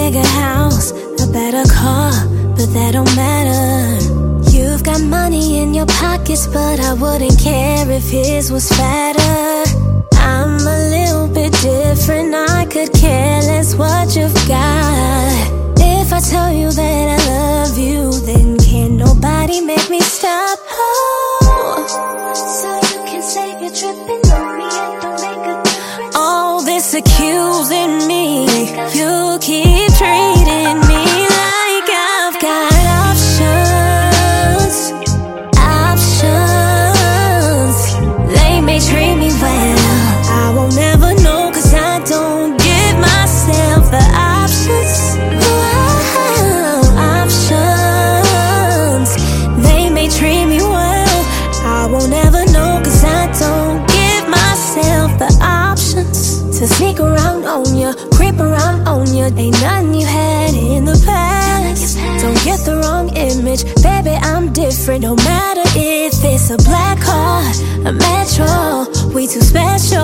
bigger house, a better car, but that don't matter. You've got money in your pockets, but I wouldn't care if his was fatter. I'm a little bit different, I could care less what you've got. If I tell you that I love you, then can't nobody make me stop. Oh, so you can say you're tripping on me and don't make a difference. All this accusing me, you keep treating me like I've got options. Options, they may treat me well, I won't ever know, cause I don't give myself the options. Options, they may treat me well, I won't ever know, cause I don't give myself the options. To sneak around on ya, creep around on ya, ain't nothing you had in the past. Don't get the wrong image, baby, I'm different. No matter if it's a black car, a metro, we too special.